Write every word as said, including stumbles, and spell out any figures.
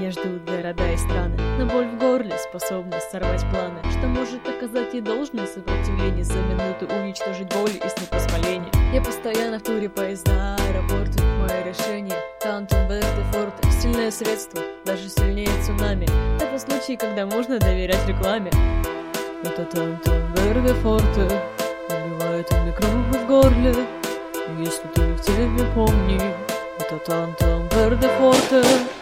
Меня ждут города и страны, но боль в горле способна сорвать планы, что может оказать и должное сопротивление, за минуту уничтожить боль и снять воспаление. Я постоянно в туре поезда, аэропорты, мое решение Тантум Верде Форте, сильное средство, даже сильнее цунами. Это случай, когда можно доверять рекламе. Это Тантум Верде Форте, убивает он микробы в горле. Если ты в теме, помни, это Тантум Верде Форте.